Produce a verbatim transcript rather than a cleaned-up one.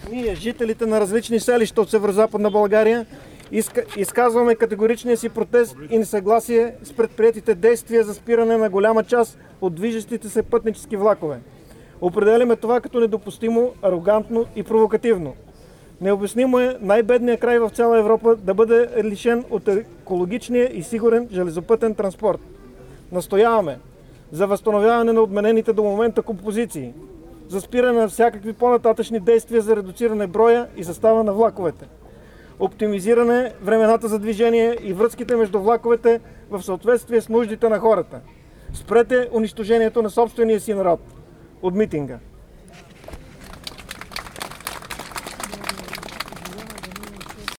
Ние, жителите на различни селища от Северозападна България, изказваме категоричния си протест и несъгласие с предприетите действия за спиране на голяма част от движещите се пътнически влакове. Определяме това като недопустимо, арогантно и провокативно. Необяснимо е най-бедният край в цяла Европа да бъде лишен от екологичния и сигурен железопътен транспорт. Настояваме за възстановяване на отменените до момента композиции, за спиране на всякакви по-нататъчни действия за редуциране броя и състава на влаковете, оптимизиране времената за движение и връзките между влаковете в съответствие с нуждите на хората. Спрете унищожението на собствения си народ. От митинга.